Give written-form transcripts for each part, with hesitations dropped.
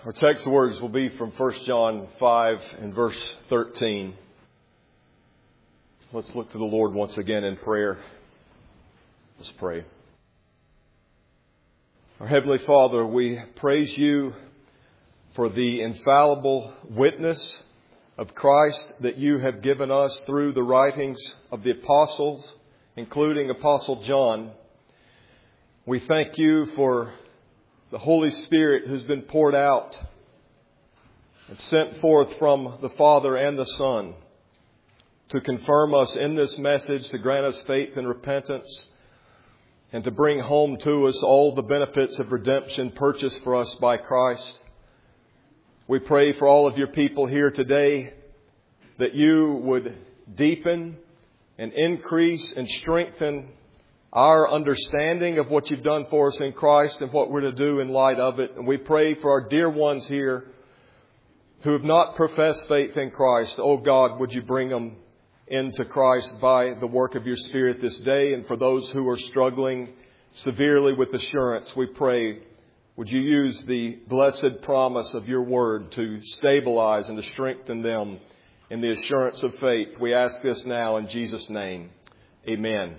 Our text words will be from 1 John 5 and verse 13. Let's look to the Lord once again in prayer. Let's pray. Our Heavenly Father, we praise You for the infallible witness of Christ that You have given us through the writings of the apostles, including Apostle John. We thank You for the Holy Spirit who's been poured out and sent forth from the Father and the Son to confirm us in this message, to grant us faith and repentance, and to bring home to us all the benefits of redemption purchased for us by Christ. We pray for all of Your people here today that You would deepen and increase and strengthen our understanding of what You've done for us in Christ and what we're to do in light of it. And we pray for our dear ones here who have not professed faith in Christ. Oh God, would You bring them into Christ by the work of Your Spirit this day? And for those who are struggling severely with assurance, we pray, would You use the blessed promise of Your word to stabilize and to strengthen them in the assurance of faith. We ask this now in Jesus' name. Amen.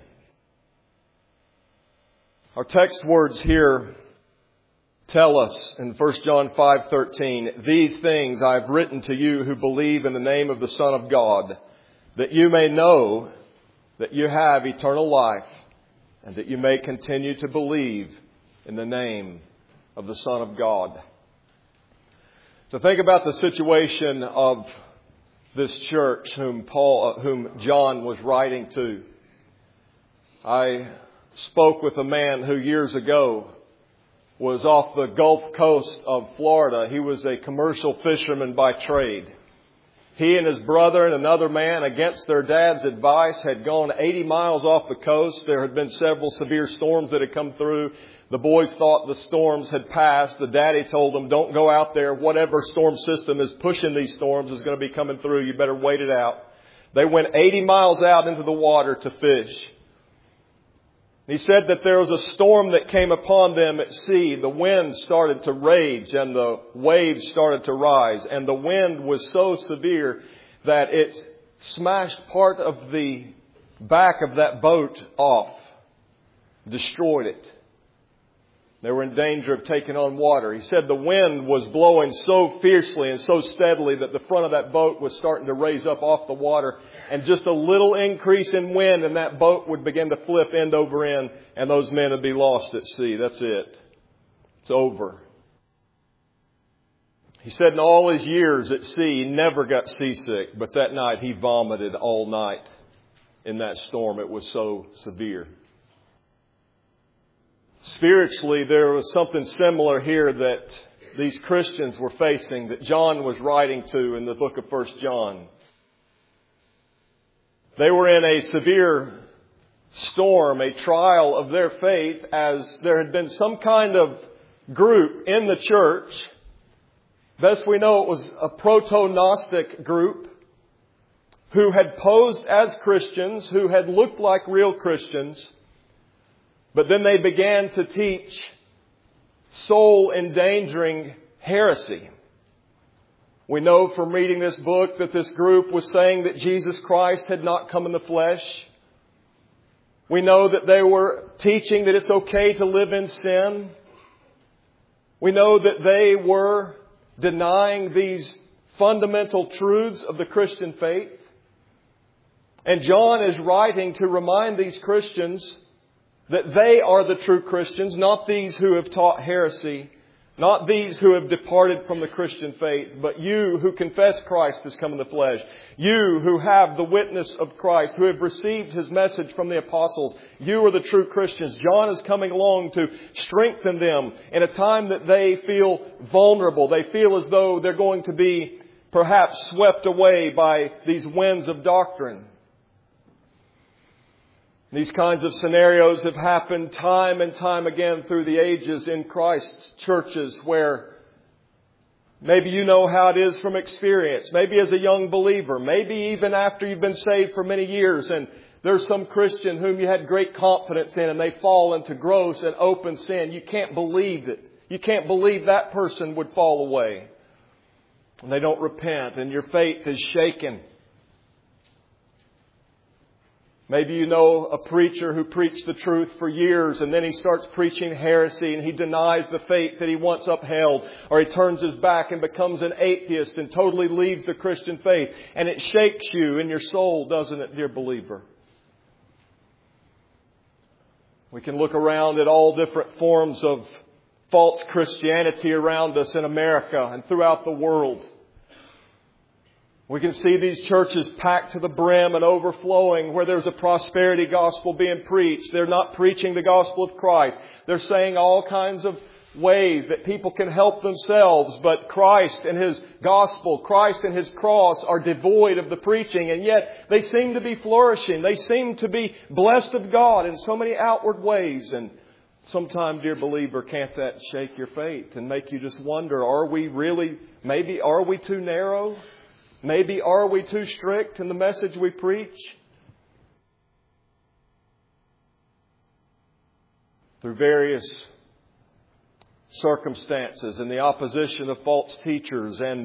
Our text words here tell us in 1 John 5:13, "These things I have written to you who believe in the name of the Son of God, that you may know that you have eternal life, and that you may continue to believe in the name of the Son of God." To think about the situation of this church whom John was writing to. I spoke with a man who years ago was off the Gulf Coast of Florida. He was a commercial fisherman by trade. He and his brother and another man, against their dad's advice, had gone 80 miles off the coast. There had been several severe storms that had come through. The boys thought the storms had passed. The daddy told them, don't go out there. Whatever storm system is pushing these storms is going to be coming through. You better wait it out. They went 80 miles out into the water to fish. He said that there was a storm that came upon them at sea. The wind started to rage and the waves started to rise. And the wind was so severe that it smashed part of the back of that boat off, destroyed it. They were in danger of taking on water. He said the wind was blowing so fiercely and so steadily that the front of that boat was starting to raise up off the water. And just a little increase in wind and that boat would begin to flip end over end and those men would be lost at sea. That's it. It's over. He said in all his years at sea, he never got seasick. But that night he vomited all night in that storm. It was so severe. Spiritually, there was something similar here that these Christians were facing, that John was writing to in the book of 1 John. They were in a severe storm, a trial of their faith, as there had been some kind of group in the church. Best we know, it was a proto-Gnostic group who had posed as Christians, who had looked like real Christians. But then they began to teach soul-endangering heresy. We know from reading this book that this group was saying that Jesus Christ had not come in the flesh. We know that they were teaching that it's okay to live in sin. We know that they were denying these fundamental truths of the Christian faith. And John is writing to remind these Christians that they are the true Christians, not these who have taught heresy, not these who have departed from the Christian faith, but you who confess Christ has come in the flesh. You who have the witness of Christ, who have received His message from the apostles. You are the true Christians. John is coming along to strengthen them in a time that they feel vulnerable. They feel as though they're going to be perhaps swept away by these winds of doctrine. These kinds of scenarios have happened time and time again through the ages in Christ's churches, where maybe you know how it is from experience, maybe as a young believer, maybe even after you've been saved for many years and there's some Christian whom you had great confidence in and they fall into gross and open sin. You can't believe it. You can't believe that person would fall away. And they don't repent, and your faith is shaken. Maybe you know a preacher who preached the truth for years, and then he starts preaching heresy, and he denies the faith that he once upheld, or he turns his back and becomes an atheist and totally leaves the Christian faith. And it shakes you in your soul, doesn't it, dear believer? We can look around at all different forms of false Christianity around us in America and throughout the world. We can see these churches packed to the brim and overflowing where there's a prosperity gospel being preached. They're not preaching the gospel of Christ. They're saying all kinds of ways that people can help themselves, but Christ and His gospel, Christ and His cross are devoid of the preaching, and yet they seem to be flourishing. They seem to be blessed of God in so many outward ways. And sometimes, dear believer, can't that shake your faith and make you just wonder, are we too narrow? Maybe are we too strict in the message we preach? Through various circumstances and the opposition of false teachers and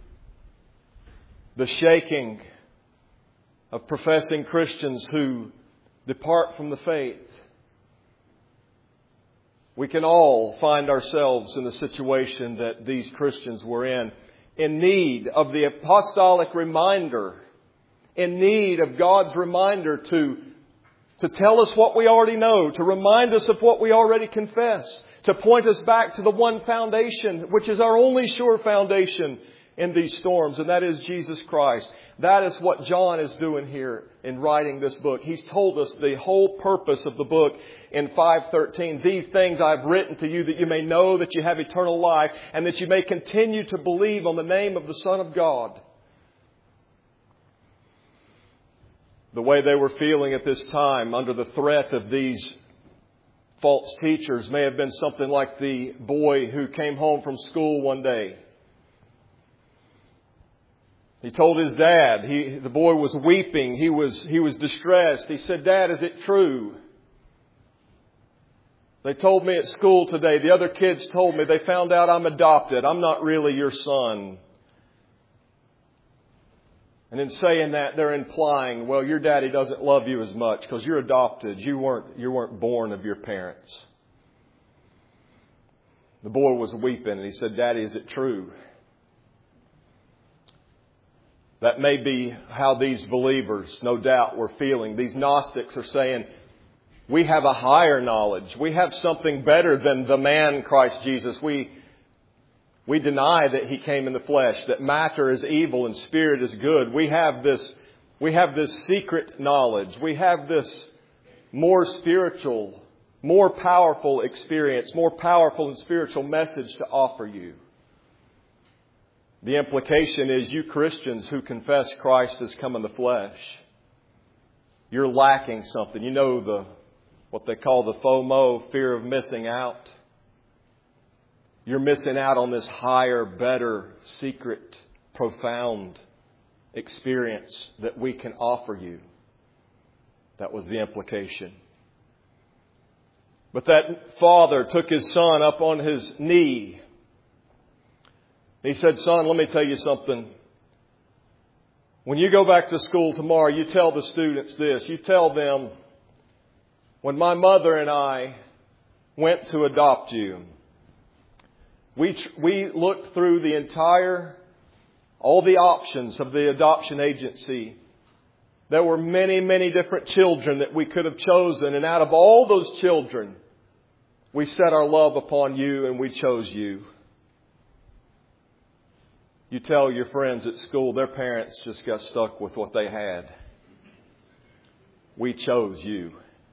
the shaking of professing Christians who depart from the faith, we can all find ourselves in the situation that these Christians were in need of the apostolic reminder, in need of God's reminder to tell us what we already know, to remind us of what we already confess, to point us back to the one foundation, which is our only sure foundation in these storms, and that is Jesus Christ. That is what John is doing here in writing this book. He's told us the whole purpose of the book in 5:13. These things I've written to you that you may know that you have eternal life and that you may continue to believe on the name of the Son of God. The way they were feeling at this time under the threat of these false teachers may have been something like the boy who came home from school one day. He told his dad, the boy was weeping, he was distressed. He said, "Dad, is it true? They told me at school today, the other kids told me, they found out I'm adopted. I'm not really your son." And in saying that, they're implying, well, your daddy doesn't love you as much because you're adopted. You weren't born of your parents. The boy was weeping and he said, "Daddy, is it true?" That may be how these believers, no doubt, were feeling. These Gnostics are saying, we have a higher knowledge. We have something better than the man Christ Jesus. We deny that He came in the flesh, that matter is evil and spirit is good. We have this secret knowledge. We have this more spiritual, more powerful experience, more powerful and spiritual message to offer you. The implication is you Christians who confess Christ has come in the flesh, you're lacking something. You know what they call the FOMO, fear of missing out. You're missing out on this higher, better, secret, profound experience that we can offer you. That was the implication. But that father took his son up on his knee. He said, "Son, let me tell you something. When you go back to school tomorrow, you tell the students this. You tell them, when my mother and I went to adopt you, we looked through all the options of the adoption agency. There were many, many different children that we could have chosen. And out of all those children, we set our love upon you and we chose you." You tell your friends at school, their parents just got stuck with what they had. We chose you.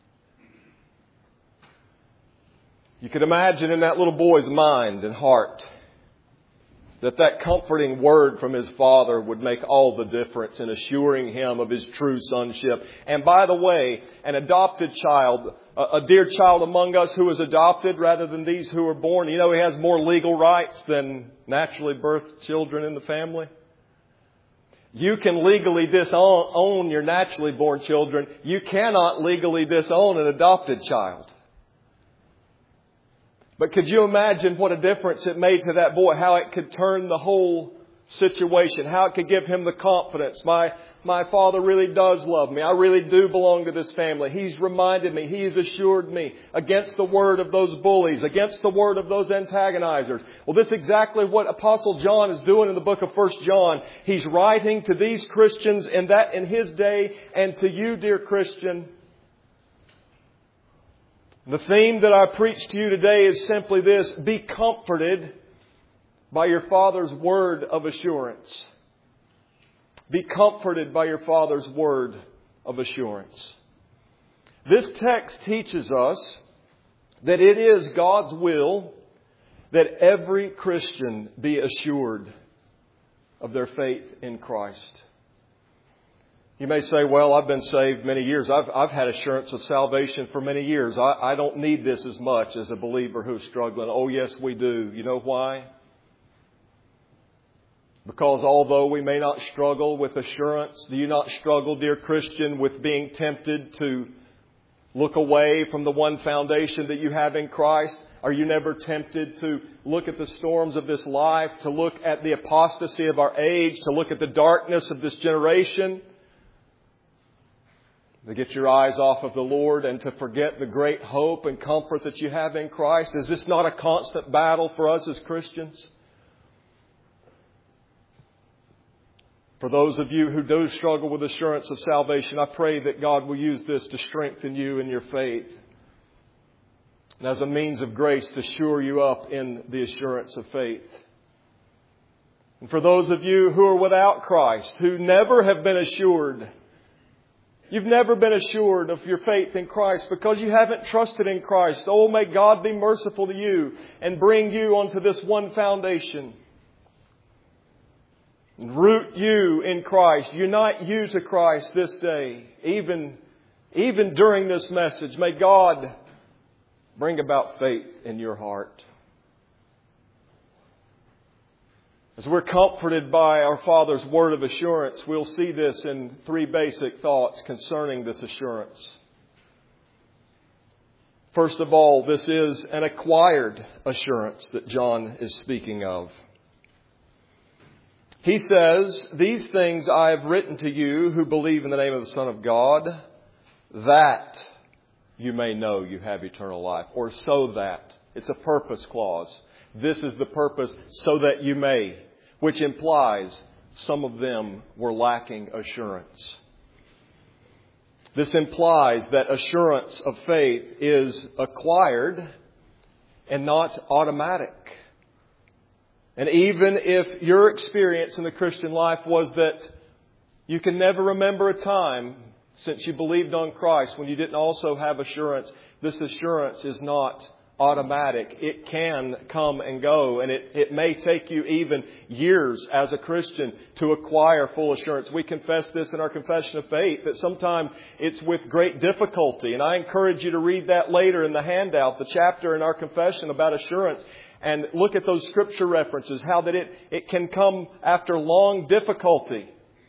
You could imagine in that little boy's mind and heart that comforting word from his father would make all the difference in assuring him of his true sonship. And by the way, an adopted child, a dear child among us who is adopted rather than these who are born, he has more legal rights than naturally birthed children in the family. You can legally disown your naturally born children. You cannot legally disown an adopted child. But could you imagine what a difference it made to that boy? How it could turn the whole situation. How it could give him the confidence. My father really does love me. I really do belong to this family. He's reminded me. He's assured me against the word of those bullies, against the word of those antagonizers. Well, this is exactly what Apostle John is doing in the book of 1 John. He's writing to these Christians in his day, and to you, dear Christian. The theme that I preach to you today is simply this: be comforted by your Father's word of assurance. Be comforted by your Father's word of assurance. This text teaches us that it is God's will that every Christian be assured of their faith in Christ. You may say, well, I've been saved many years. I've had assurance of salvation for many years. I don't need this as much as a believer who's struggling. Oh, yes, we do. You know why? Because although we may not struggle with assurance, do you not struggle, dear Christian, with being tempted to look away from the one foundation that you have in Christ? Are you never tempted to look at the storms of this life, to look at the apostasy of our age, to look at the darkness of this generation, to get your eyes off of the Lord and to forget the great hope and comfort that you have in Christ? Is this not a constant battle for us as Christians? For those of you who do struggle with assurance of salvation, I pray that God will use this to strengthen you in your faith and as a means of grace to shore you up in the assurance of faith. And for those of you who are without Christ, who never have been assured, you've never been assured of your faith in Christ because you haven't trusted in Christ. Oh, may God be merciful to you and bring you onto this one foundation. Root you in Christ. Unite you to Christ this day. Even during this message, may God bring about faith in your heart. As we're comforted by our Father's word of assurance, we'll see this in three basic thoughts concerning this assurance. First of all, this is an acquired assurance that John is speaking of. He says, "These things I have written to you who believe in the name of the Son of God, that you may know you have eternal life." Or so that. It's a purpose clause. This is the purpose, so that you may, which implies some of them were lacking assurance. This implies that assurance of faith is acquired and not automatic. And even if your experience in the Christian life was that you can never remember a time since you believed on Christ when you didn't also have assurance, this assurance is not automatic. It can come and go, and it may take you even years as a Christian to acquire full assurance. We confess this in our confession of faith, that sometimes it's with great difficulty. And I encourage you to read that later in the handout, the chapter in our confession about assurance. And look at those scripture references, how that it can come after long difficulty.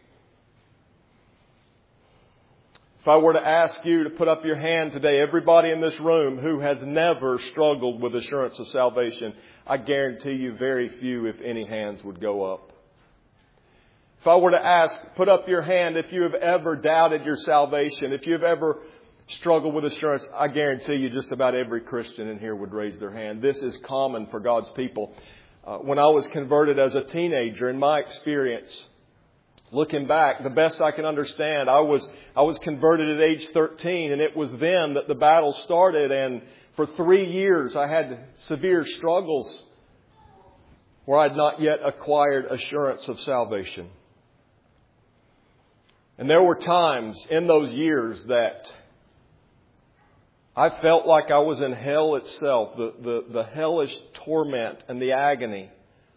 If I were to ask you to put up your hand today, everybody in this room who has never struggled with assurance of salvation, I guarantee you very few, if any, hands would go up. If I were to ask, put up your hand if you have ever doubted your salvation, if you've ever struggle with assurance, I guarantee you just about every Christian in here would raise their hand. This is common for God's people. When I was converted as a teenager, in my experience, looking back, the best I can understand, I was converted at age 13, and it was then that the battle started. And for 3 years, I had severe struggles where I had not yet acquired assurance of salvation. And there were times in those years that I felt like I was in hell itself, the hellish torment and the agony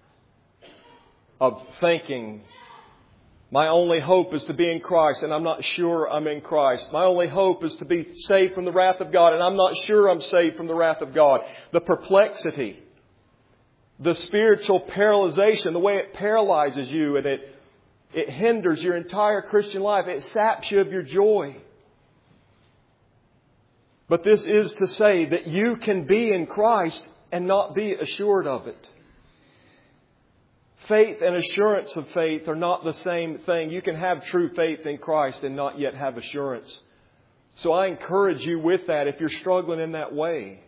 of thinking, my only hope is to be in Christ, and I'm not sure I'm in Christ. My only hope is to be saved from the wrath of God, and I'm not sure I'm saved from the wrath of God. The perplexity, the spiritual paralyzation, the way it paralyzes you, and it hinders your entire Christian life. It saps you of your joy. But this is to say that you can be in Christ and not be assured of it. Faith and assurance of faith are not the same thing. You can have true faith in Christ and not yet have assurance. So I encourage you with that if you're struggling in that way.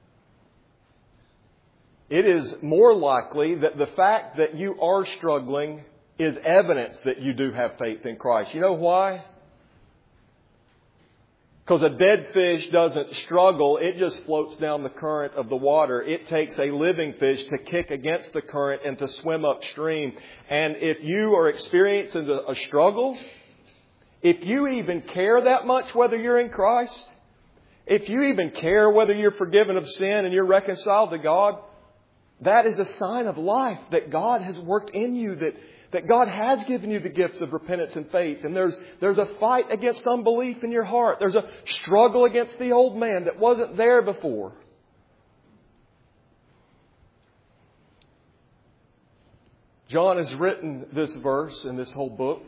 It is more likely that the fact that you are struggling is evidence that you do have faith in Christ. You know why? Because a dead fish doesn't struggle. It just floats down the current of the water. It takes a living fish to kick against the current and to swim upstream. And if you are experiencing a struggle, if you even care that much whether you're in Christ, if you even care whether you're forgiven of sin and you're reconciled to God, that is a sign of life that God has worked in you, that God has given you the gifts of repentance and faith. And there's a fight against unbelief in your heart. There's a struggle against the old man that wasn't there before. John has written this verse in this whole book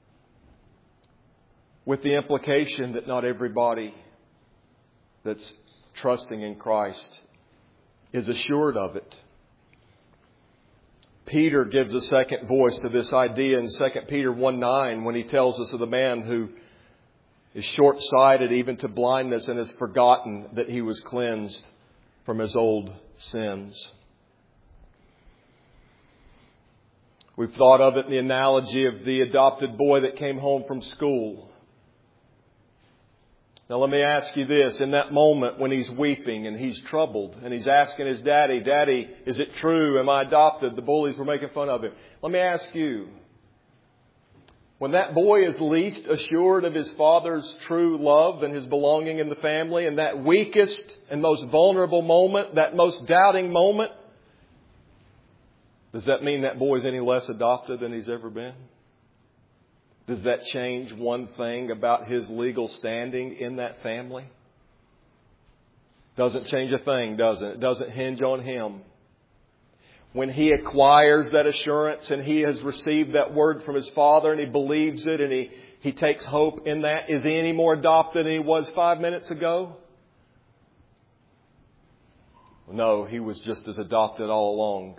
with the implication that not everybody that's trusting in Christ is assured of it. Peter gives a second voice to this idea in 2 Peter 1:9 when he tells us of the man who is short-sighted even to blindness and has forgotten that he was cleansed from his old sins. We've thought of it in the analogy of the adopted boy that came home from school. Now let me ask you this. In that moment when he's weeping and he's troubled and he's asking his daddy, "Daddy, is it true? Am I adopted?" The bullies were making fun of him. Let me ask you, when that boy is least assured of his father's true love and his belonging in the family, in that weakest and most vulnerable moment, that most doubting moment, does that mean that boy is any less adopted than he's ever been? Does that change one thing about his legal standing in that family? Doesn't change a thing, does it? It doesn't hinge on him. When he acquires that assurance and he has received that word from his father and he believes it and he takes hope in that, is he any more adopted than he was 5 minutes ago? No, he was just as adopted all along.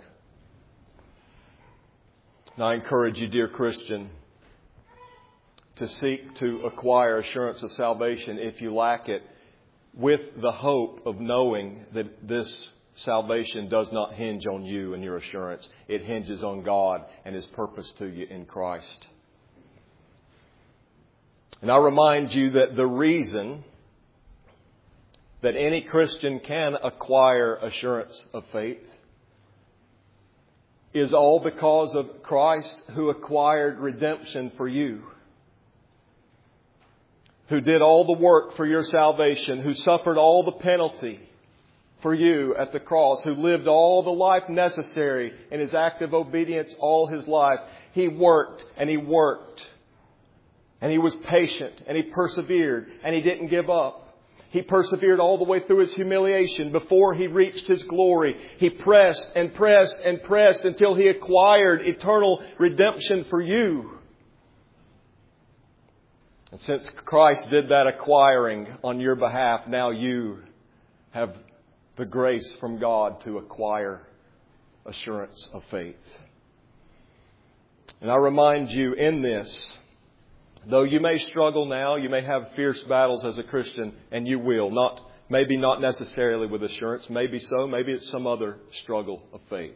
And I encourage you, dear Christian, to seek to acquire assurance of salvation if you lack it, with the hope of knowing that this salvation does not hinge on you and your assurance. It hinges on God and His purpose to you in Christ. And I remind you that the reason that any Christian can acquire assurance of faith is all because of Christ, who acquired redemption for you, who did all the work for your salvation, who suffered all the penalty for you at the cross, who lived all the life necessary in His active obedience all His life. He worked and He worked. And He was patient and He persevered and He didn't give up. He persevered all the way through His humiliation before He reached His glory. He pressed and pressed and pressed until He acquired eternal redemption for you. And since Christ did that acquiring on your behalf, now you have the grace from God to acquire assurance of faith. And I remind you in this, though you may struggle now, you may have fierce battles as a Christian, and you will. Maybe not necessarily with assurance. Maybe so. Maybe it's some other struggle of faith.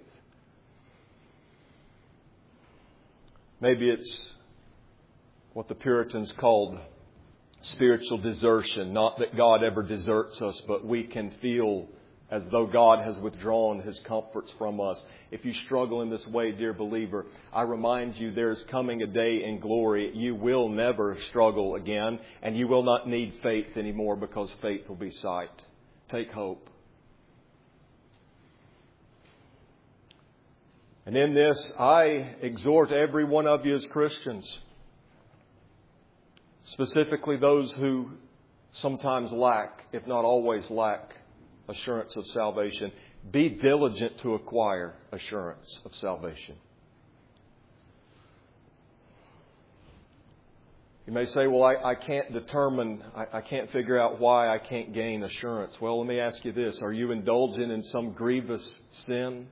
Maybe it's what the Puritans called spiritual desertion. Not that God ever deserts us, but we can feel as though God has withdrawn His comforts from us. If you struggle in this way, dear believer, I remind you there's coming a day in glory. You will never struggle again, and you will not need faith anymore, because faith will be sight. Take hope. And in this, I exhort every one of you as Christians, specifically those who sometimes lack, if not always lack, assurance of salvation. Be diligent to acquire assurance of salvation. You may say, well, I can't determine, I can't figure out why I can't gain assurance. Well, let me ask you this. Are you indulging in some grievous sin?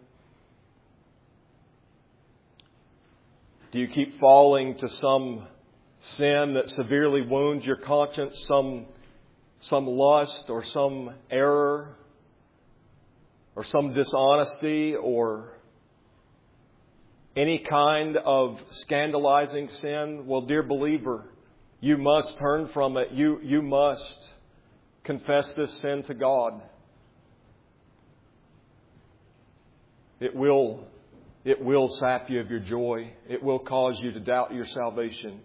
Do you keep falling to some sin that severely wounds your conscience, some lust or some error or some dishonesty or any kind of scandalizing sin? Well, dear believer, you must turn from it. You must confess this sin to God. It will sap you of your joy. It will cause you to doubt your salvation.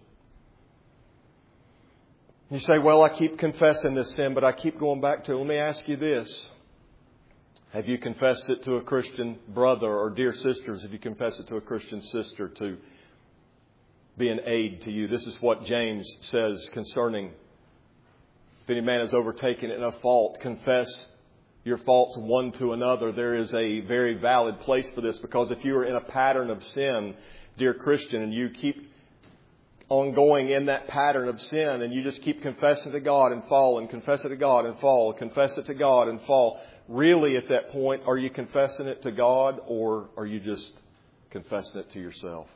You say, well, I keep confessing this sin, but I keep going back to it. Let me ask you this. Have you confessed it to a Christian brother? Or dear sisters, have you confessed it to a Christian sister to be an aid to you? This is what James says concerning, if any man has overtaken in a fault, confess your faults one to another. There is a very valid place for this, because if you are in a pattern of sin, dear Christian, and you keep ongoing in that pattern of sin, and you just keep confessing to God and fall, and confess it to God and fall, confess it to God and fall, really at that point, are you confessing it to God, or are you just confessing it to yourself?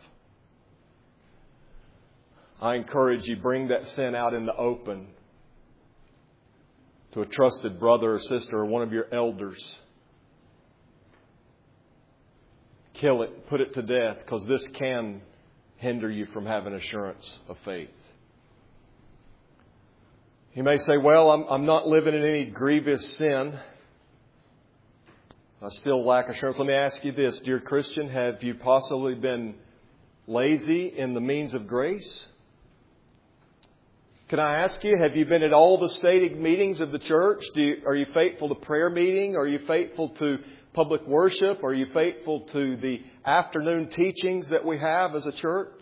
I encourage you, bring that sin out in the open to a trusted brother or sister or one of your elders. Kill it, put it to death, because this can hinder you from having assurance of faith. You may say, well, I'm not living in any grievous sin. I still lack assurance. Let me ask you this, dear Christian, have you possibly been lazy in the means of grace? Can I ask you, have you been at all the stated meetings of the church? Are you faithful to prayer meeting? Are you faithful to public worship? Are you faithful to the afternoon teachings that we have as a church?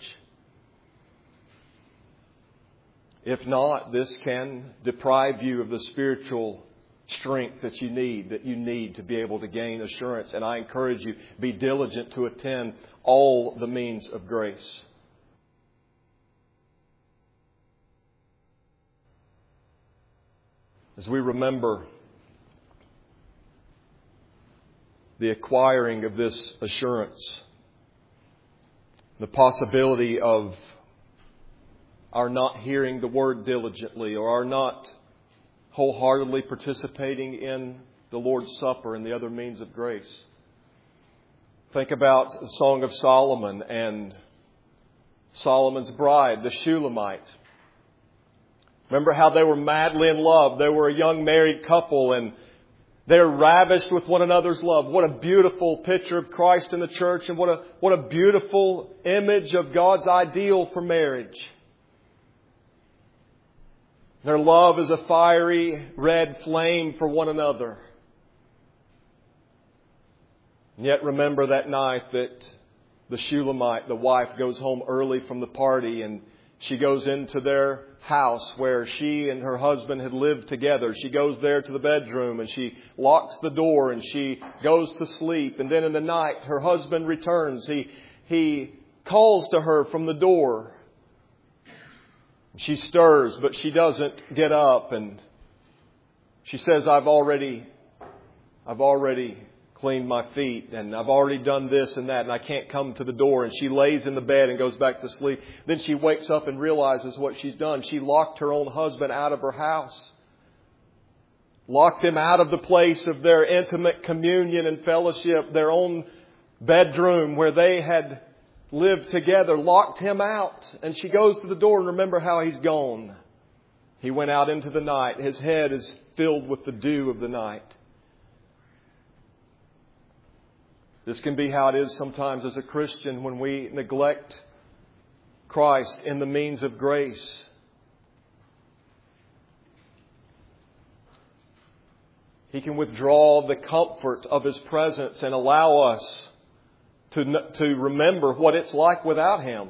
If not, this can deprive you of the spiritual strength that you need to be able to gain assurance. And I encourage you, be diligent to attend all the means of grace. As we remember the acquiring of this assurance, the possibility of our not hearing the Word diligently, or our not wholeheartedly participating in the Lord's Supper and the other means of grace. Think about the Song of Solomon and Solomon's bride, the Shulamite. Remember how they were madly in love. They were a young married couple, and they're ravished with one another's love. What a beautiful picture of Christ in the church, and what a beautiful image of God's ideal for marriage. Their love is a fiery red flame for one another. And yet remember that night that the Shulamite, the wife, goes home early from the party, and she goes into their house where she and her husband had lived together. She goes there to the bedroom and she locks the door and she goes to sleep. And then in the night, her husband returns. He calls to her from the door. She stirs, but she doesn't get up. And she says, I've already cleaned my feet, and I've already done this and that, and I can't come to the door. And she lays in the bed and goes back to sleep. Then she wakes up and realizes what she's done. She locked her own husband out of her house. Locked him out of the place of their intimate communion and fellowship, their own bedroom where they had lived together. Locked him out. And she goes to the door, and remember how he's gone. He went out into the night. His head is filled with the dew of the night. This can be how it is sometimes as a Christian when we neglect Christ in the means of grace. He can withdraw the comfort of His presence and allow us to remember what it's like without Him.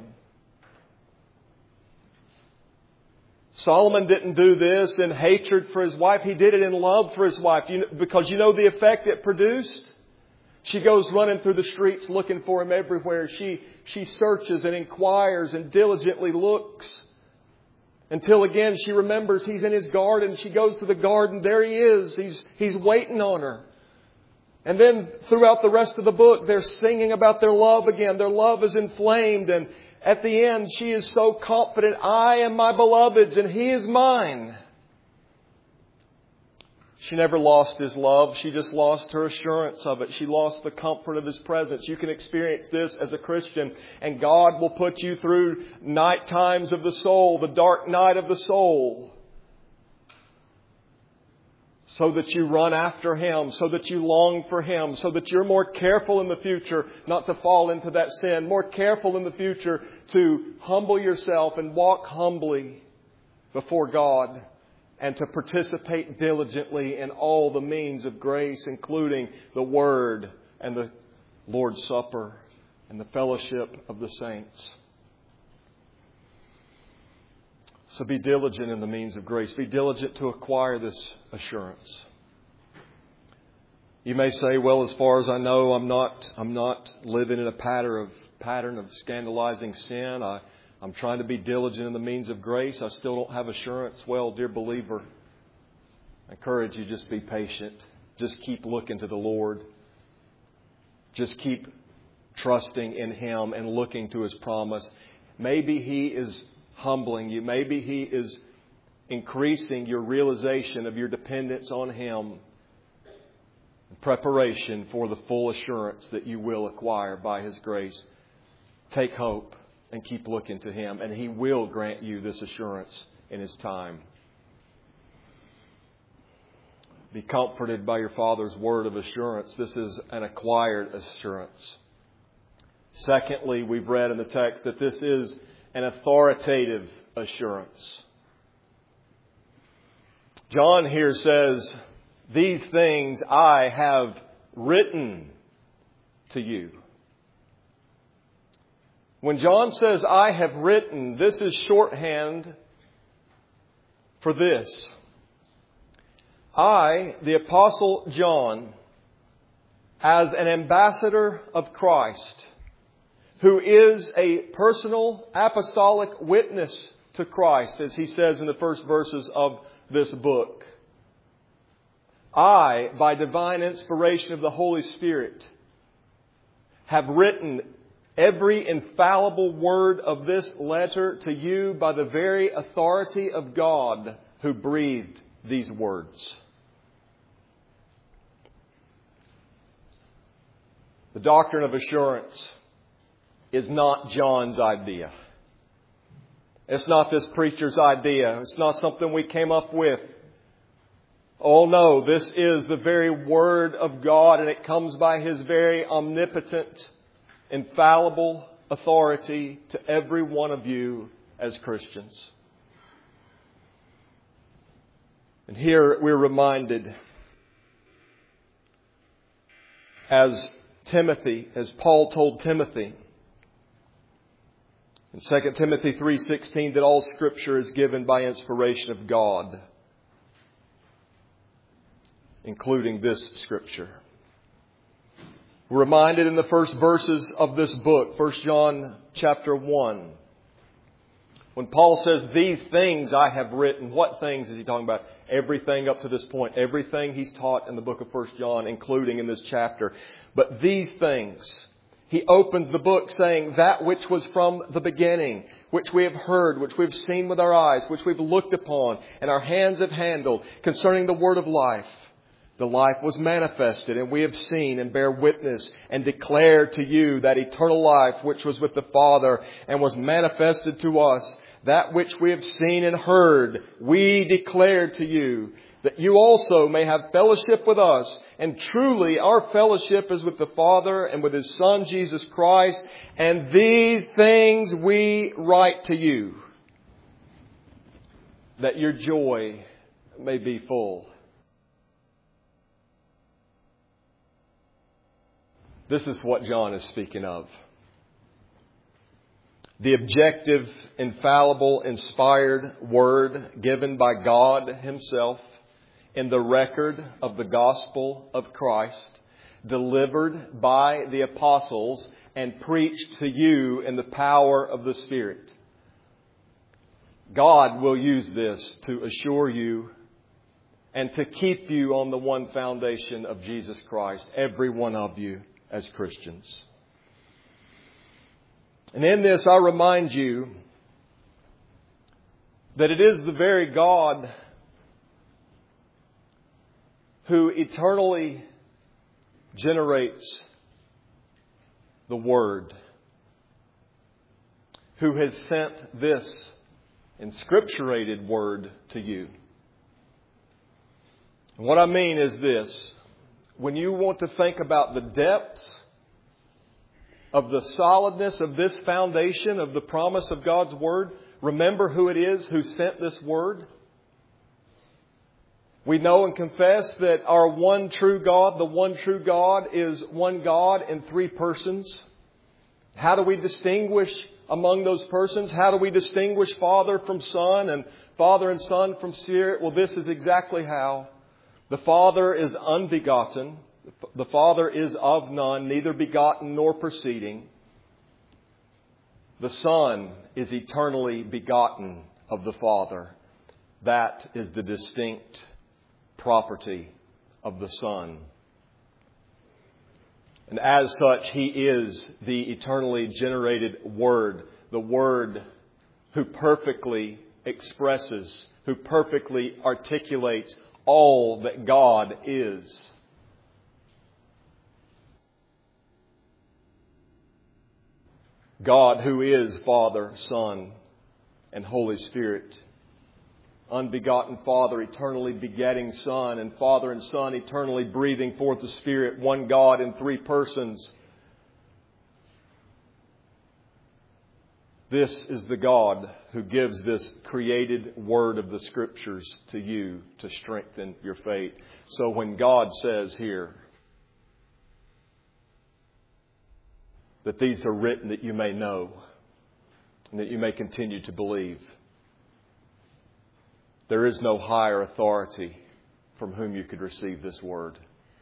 Solomon didn't do this in hatred for his wife. He did it in love for his wife. Because you know the effect it produced? She goes running through the streets looking for him everywhere. She searches and inquires and diligently looks Until again she remembers He's in His garden. She goes to the garden. There He is. He's waiting on her. And then throughout the rest of the book, they're singing about their love again. Their love is inflamed. And at the end, she is so confident, I am my beloved's and He is mine. She never lost His love. She just lost her assurance of it. She lost the comfort of His presence. You can experience this as a Christian, and God will put you through night times of the soul, the dark night of the soul, so that you run after Him, so that you long for Him, so that you're more careful in the future not to fall into that sin, more careful in the future to humble yourself and walk humbly before God, and to participate diligently in all the means of grace, including the Word and the Lord's Supper and the fellowship of the saints. So be diligent in the means of grace. Be diligent to acquire this assurance. You may say, well, as far as I know, I'm not living in a pattern of scandalizing sin. I'm trying to be diligent in the means of grace. I still don't have assurance. Well, dear believer, I encourage you, just be patient. Just keep looking to the Lord. Just keep trusting in Him and looking to His promise. Maybe He is humbling you. Maybe He is increasing your realization of your dependence on Him in preparation for the full assurance that you will acquire by His grace. Take hope and keep looking to Him, and He will grant you this assurance in His time. Be comforted by your Father's word of assurance. This is an acquired assurance. Secondly, we've read in the text that this is an authoritative assurance. John here says, these things I have written to you. When John says, I have written, this is shorthand for this. I, the Apostle John, as an ambassador of Christ, who is a personal apostolic witness to Christ, as he says in the first verses of this book. I, by divine inspiration of the Holy Spirit, have written every infallible word of this letter to you by the very authority of God who breathed these words. The doctrine of assurance is not John's idea. It's not this preacher's idea. It's not something we came up with. Oh no, this is the very Word of God, and it comes by His very omnipotent, infallible authority to every one of you as Christians. And here we're reminded, as Paul told Timothy in 2 Timothy 3:16, that all Scripture is given by inspiration of God, including this Scripture. We're reminded in the first verses of this book, 1 John chapter 1, when Paul says, these things I have written. What things is he talking about? Everything up to this point. Everything he's taught in the book of 1 John, including in this chapter. But these things, he opens the book saying, that which was from the beginning, which we have heard, which we've seen with our eyes, which we've looked upon, and our hands have handled, concerning the word of life. The life was manifested, and we have seen and bear witness and declare to you that eternal life which was with the Father and was manifested to us. That which we have seen and heard, we declare to you, that you also may have fellowship with us. And truly, our fellowship is with the Father and with His Son, Jesus Christ. And these things we write to you, that your joy may be full. This is what John is speaking of. The objective, infallible, inspired word given by God Himself in the record of the gospel of Christ, delivered by the apostles and preached to you in the power of the Spirit. God will use this to assure you and to keep you on the one foundation of Jesus Christ, every one of you as Christians. And in this, I remind you that it is the very God who eternally generates the Word, who has sent this inscripturated Word to you. And what I mean is this: when you want to think about the depths of the solidness of this foundation of the promise of God's Word, remember who it is who sent this Word. We know and confess that our one true God, the one true God, is one God in three persons. How do we distinguish among those persons? How do we distinguish Father from Son and Father and Son from Spirit? Well, this is exactly how. The Father is unbegotten. The Father is of none, neither begotten nor proceeding. The Son is eternally begotten of the Father. That is the distinct property of the Son. And as such, He is the eternally generated Word, the Word who perfectly expresses, who perfectly articulates all that God is. God who is Father, Son, and Holy Spirit. Unbegotten Father, eternally begetting Son, and Father and Son eternally breathing forth the Spirit, one God in three persons. This is the God who gives this created Word of the Scriptures to you to strengthen your faith. So when God says here that these are written that you may know and that you may continue to believe, there is no higher authority from whom you could receive this Word.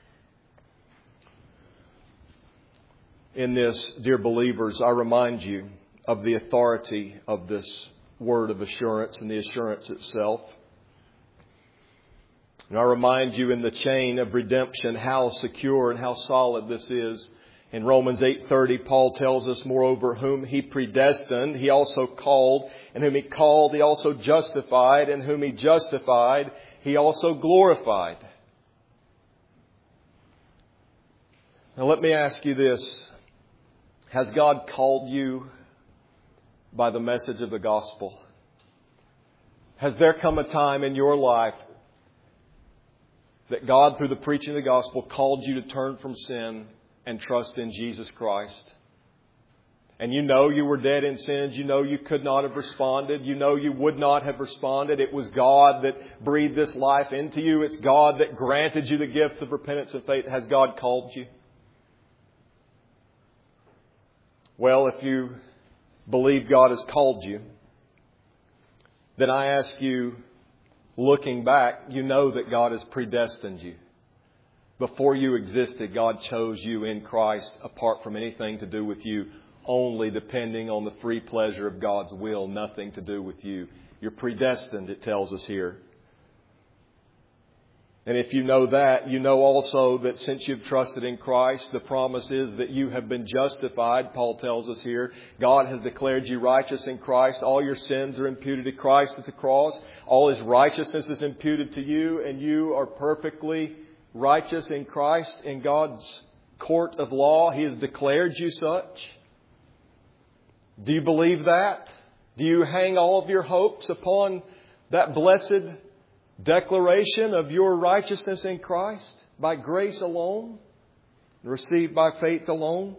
In this, dear believers, I remind you of the authority of this word of assurance and the assurance itself. And I remind you in the chain of redemption how secure and how solid this is. In Romans 8:30, Paul tells us, moreover, whom He predestined, He also called. And whom He called, He also justified. And whom He justified, He also glorified. Now let me ask you this. Has God called you by the message of the gospel? Has there come a time in your life that God, through the preaching of the gospel, called you to turn from sin and trust in Jesus Christ? And you know you were dead in sins. You know you could not have responded. You know you would not have responded. It was God that breathed this life into you. It's God that granted you the gifts of repentance and faith. Has God called you? Well, if you believe God has called you, then I ask you, looking back, you know that God has predestined you. Before you existed, God chose you in Christ apart from anything to do with you, only depending on the free pleasure of God's will, nothing to do with you. You're predestined, it tells us here. And if you know that, you know also that since you've trusted in Christ, the promise is that you have been justified. Paul tells us here, God has declared you righteous in Christ. All your sins are imputed to Christ at the cross. All His righteousness is imputed to you, and you are perfectly righteous in Christ in God's court of law. He has declared you such. Do you believe that? Do you hang all of your hopes upon that blessed declaration of your righteousness in Christ by grace alone, received by faith alone?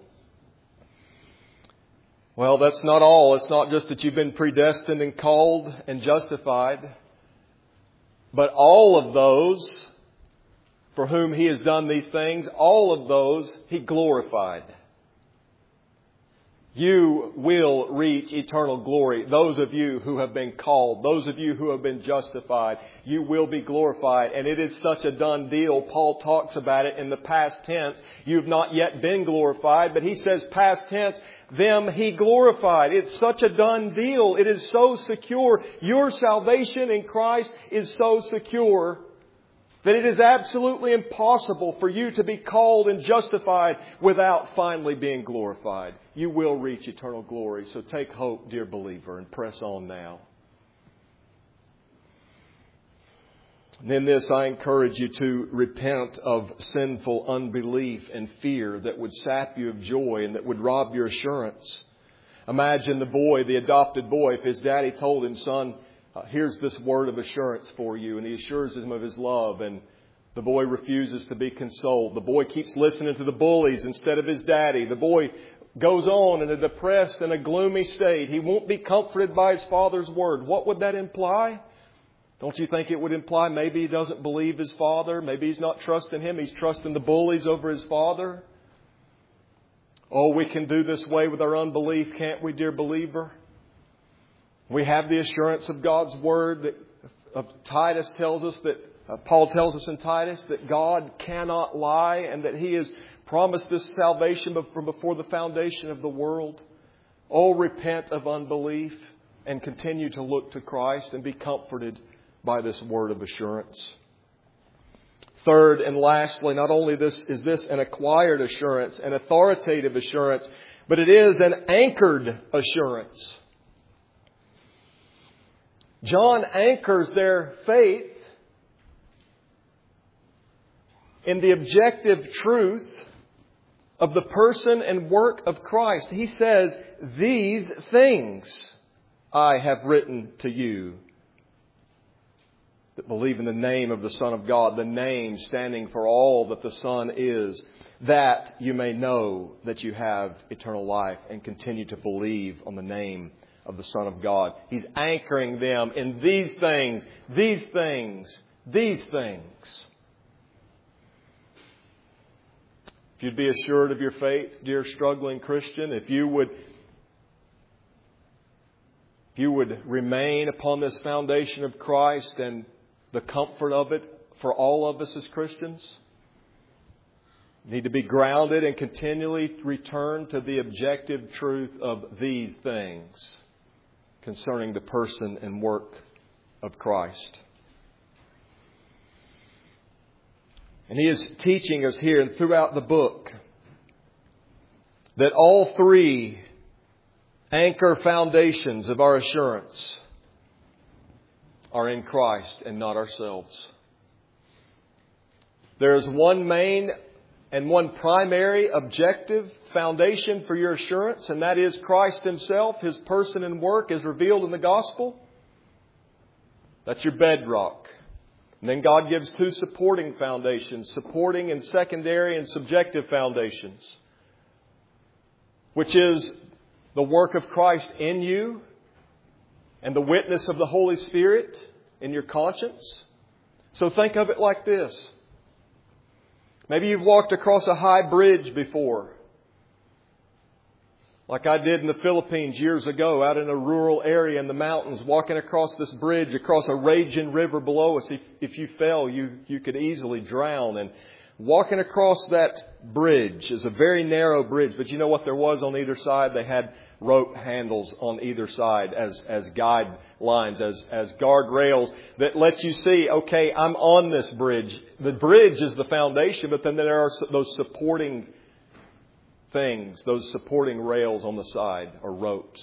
Well, that's not all. It's not just that you've been predestined and called and justified, but all of those for whom He has done these things, all of those He glorified. You will reach eternal glory. Those of you who have been called, those of you who have been justified, you will be glorified. And it is such a done deal. Paul talks about it in the past tense. You've not yet been glorified, but he says past tense, them He glorified. It's such a done deal. It is so secure. Your salvation in Christ is so secure that it is absolutely impossible for you to be called and justified without finally being glorified. You will reach eternal glory. So take hope, dear believer, and press on now. And in this, I encourage you to repent of sinful unbelief and fear that would sap you of joy and that would rob your assurance. Imagine the boy, the adopted boy, if his daddy told him, son, here's this word of assurance for you. And he assures him of his love. And the boy refuses to be consoled. The boy keeps listening to the bullies instead of his daddy. The boy goes on in a depressed and a gloomy state. He won't be comforted by his father's word. What would that imply? Don't you think it would imply maybe he doesn't believe his father? Maybe he's not trusting him. He's trusting the bullies over his father. Oh, we can do this way with our unbelief, can't we, dear believer? We have the assurance of God's Word that Titus tells us that Paul tells us in Titus that God cannot lie and that He has promised this salvation from before the foundation of the world. Oh, repent of unbelief and continue to look to Christ and be comforted by this word of assurance. Third and lastly, not only is this an acquired assurance, an authoritative assurance, but it is an anchored assurance. John anchors their faith in the objective truth of the person and work of Christ. He says, these things I have written to you that believe in the name of the Son of God, the name standing for all that the Son is, that you may know that you have eternal life and continue to believe on the name of the Son of God. He's anchoring them in these things, these things, these things. If you'd be assured of your faith, dear struggling Christian, if you would remain upon this foundation of Christ and the comfort of it for all of us as Christians, you need to be grounded and continually return to the objective truth of these things concerning the person and work of Christ. And he is teaching us here and throughout the book that all three anchor foundations of our assurance are in Christ and not ourselves. There is one main and one primary objective foundation for your assurance, and that is Christ Himself, His person and work as revealed in the gospel. That's your bedrock. And then God gives two supporting foundations, supporting and secondary and subjective foundations, which is the work of Christ in you and the witness of the Holy Spirit in your conscience. So think of it like this. Maybe you've walked across a high bridge before, like I did in the Philippines years ago, out in a rural area in the mountains, walking across this bridge, across a raging river below us. If you fell, you could easily drown. And walking across that bridge is a very narrow bridge, but you know what there was on either side? They had rope handles on either side as guidelines, as guardrails that let you see, okay, I'm on this bridge. The bridge is the foundation, but then there are those supporting things, those supporting rails on the side or ropes.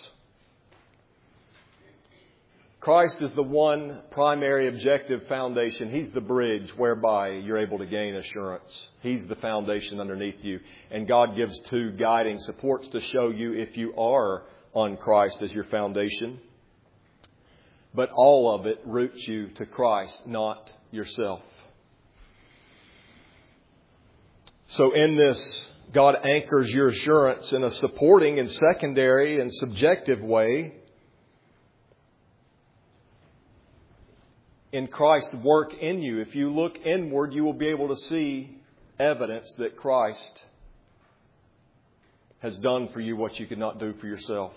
Christ is the one primary objective foundation. He's the bridge whereby you're able to gain assurance. He's the foundation underneath you. And God gives two guiding supports to show you if you are on Christ as your foundation. But all of it roots you to Christ, not yourself. So in this, God anchors your assurance in a supporting and secondary and subjective way in Christ's work in you. If you look inward, you will be able to see evidence that Christ has done for you what you could not do for yourself.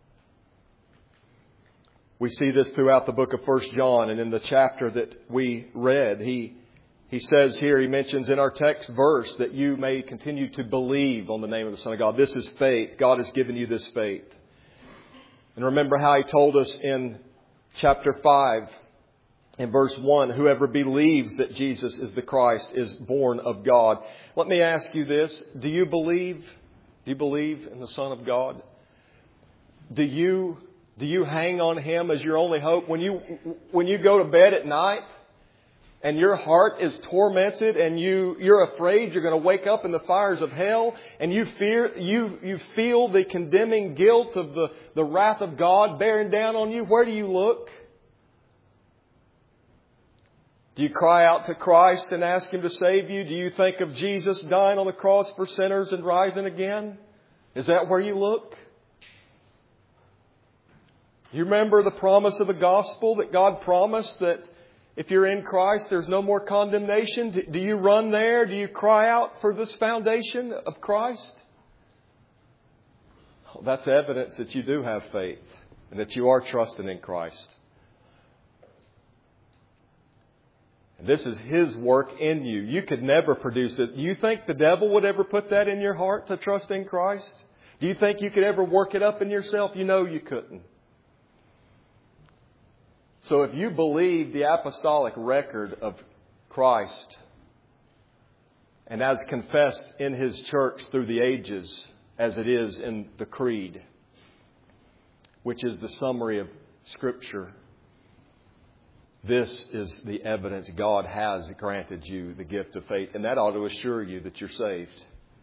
We see this throughout the book of 1 John, and in the chapter that we read, he says here, he mentions in our text verse that you may continue to believe on the name of the Son of God. This is faith. God has given you this faith. And remember how He told us in chapter 5, in verse 1, whoever believes that Jesus is the Christ is born of God. Let me ask you this. Do you believe in the Son of God? Do you hang on Him as your only hope? When you go to bed at night and your heart is tormented and you're afraid you're going to wake up in the fires of hell, and you feel the condemning guilt of the wrath of God bearing down on you, where do you look? Do you cry out to Christ and ask Him to save you? Do you think of Jesus dying on the cross for sinners and rising again? Is that where you look? You remember the promise of the gospel that God promised that if you're in Christ, there's no more condemnation? Do you run there? Do you cry out for this foundation of Christ? Well, that's evidence that you do have faith and that you are trusting in Christ. And this is His work in you. You could never produce it. Do you think the devil would ever put that in your heart to trust in Christ? Do you think you could ever work it up in yourself? You know you couldn't. So if you believe the apostolic record of Christ, and as confessed in His church through the ages, as it is in the Creed, which is the summary of Scripture, this is the evidence God has granted you the gift of faith. And that ought to assure you that you're saved.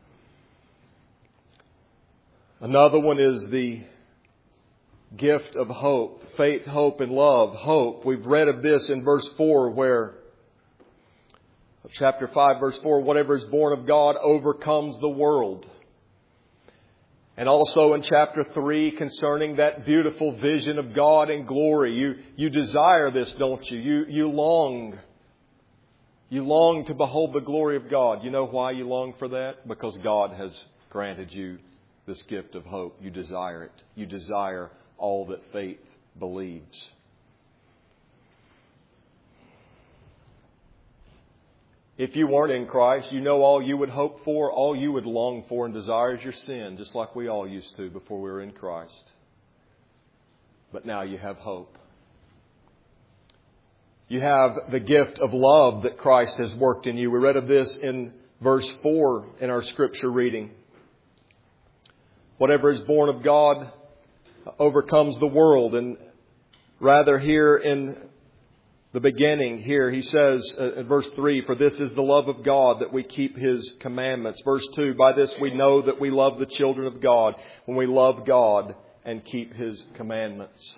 Another one is the gift of hope. Faith, hope, and love. Hope. We've read of this in verse 4 where, chapter 5, verse 4, whatever is born of God overcomes the world. And also in chapter 3 concerning that beautiful vision of God in glory. You desire this, don't you? You long. You long to behold the glory of God. You know why you long for that? Because God has granted you this gift of hope. You desire it. You desire all that faith believes. If you weren't in Christ, you know all you would hope for, all you would long for and desire is your sin, just like we all used to before we were in Christ. But now you have hope. You have the gift of love that Christ has worked in you. We read of this in verse 4 in our Scripture reading. Whatever is born of God overcomes the world. And rather here in the beginning here, he says in verse 3, for this is the love of God, that we keep His commandments. Verse 2, by this we know that we love the children of God, when we love God and keep His commandments.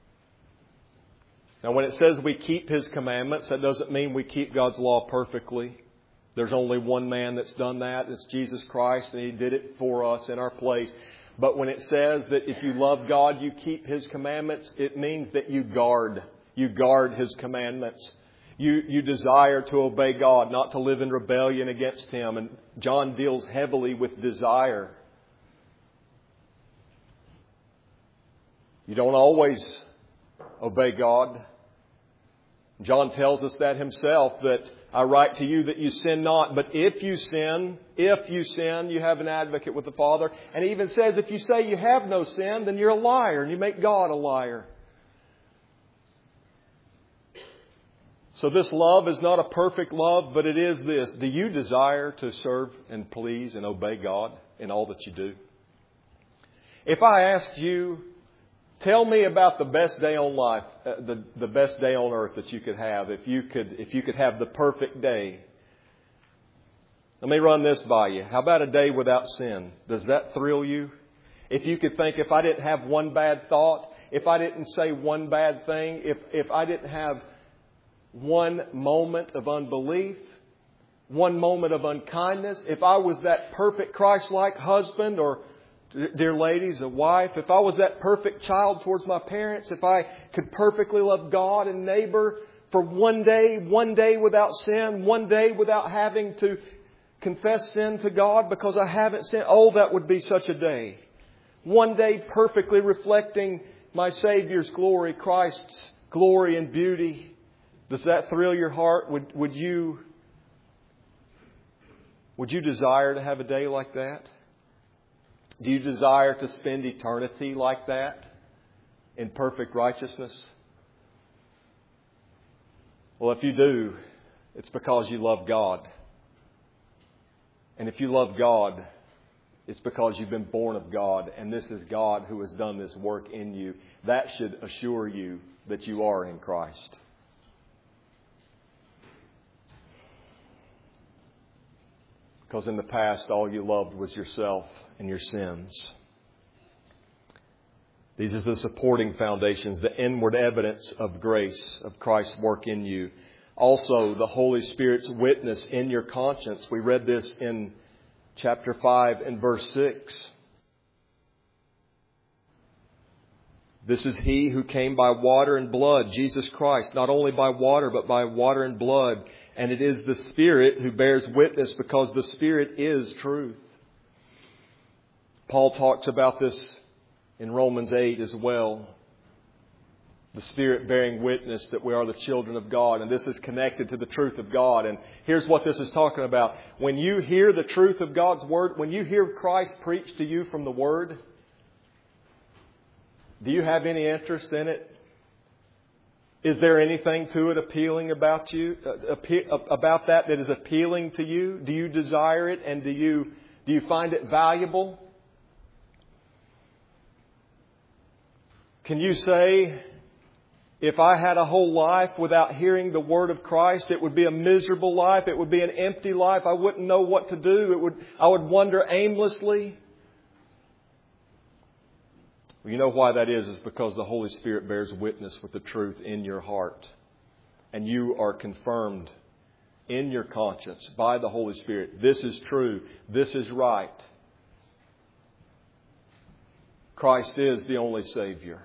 Now when it says we keep His commandments, that doesn't mean we keep God's law perfectly. There's only one man that's done that. It's Jesus Christ, and He did it for us in our place. But when it says that if you love God, you keep His commandments, it means that you guard. You guard His commandments. You desire to obey God, not to live in rebellion against Him. And John deals heavily with desire. You don't always obey God. John tells us that himself, that I write to you that you sin not. But if you sin, you have an advocate with the Father. And he even says if you say you have no sin, then you're a liar and you make God a liar. So this love is not a perfect love, but it is this. Do you desire to serve and please and obey God in all that you do? If I asked you, tell me about the best day on life, the best day on earth that you could have, if you could have the perfect day. Let me run this by you. How about a day without sin? Does that thrill you? If you could think, if I didn't have one bad thought, if I didn't say one bad thing, if I didn't have one moment of unbelief, one moment of unkindness, if I was that perfect Christ-like husband, or dear ladies, a wife, if I was that perfect child towards my parents, if I could perfectly love God and neighbor for one day without sin, one day without having to confess sin to God because I haven't sinned? Oh, that would be such a day. One day perfectly reflecting my Savior's glory, Christ's glory and beauty. Does that thrill your heart? Would you desire to have a day like that? Do you desire to spend eternity like that in perfect righteousness? Well, if you do, it's because you love God. And if you love God, it's because you've been born of God, and this is God who has done this work in you. That should assure you that you are in Christ. Because in the past, all you loved was yourself and your sins. These are the supporting foundations, the inward evidence of grace, of Christ's work in you. Also, the Holy Spirit's witness in your conscience. We read this in chapter 5 and verse 6. This is He who came by water and blood, Jesus Christ, not only by water, but by water and blood. And it is the Spirit who bears witness, because the Spirit is truth. Paul talks about this in Romans 8 as well. The Spirit bearing witness that we are the children of God. And this is connected to the truth of God. And here's what this is talking about. When you hear the truth of God's Word, when you hear Christ preach to you from the Word, do you have any interest in it? Is there anything to it appealing about you, about that is appealing to you? Do you desire it, and do you find it valuable? Can you say, if I had a whole life without hearing the Word of Christ, it would be a miserable life. It would be an empty life. I wouldn't know what to do. I would wander aimlessly. Well, you know why that is because the Holy Spirit bears witness with the truth in your heart. And you are confirmed in your conscience by the Holy Spirit. This is true. This is right. Christ is the only Savior.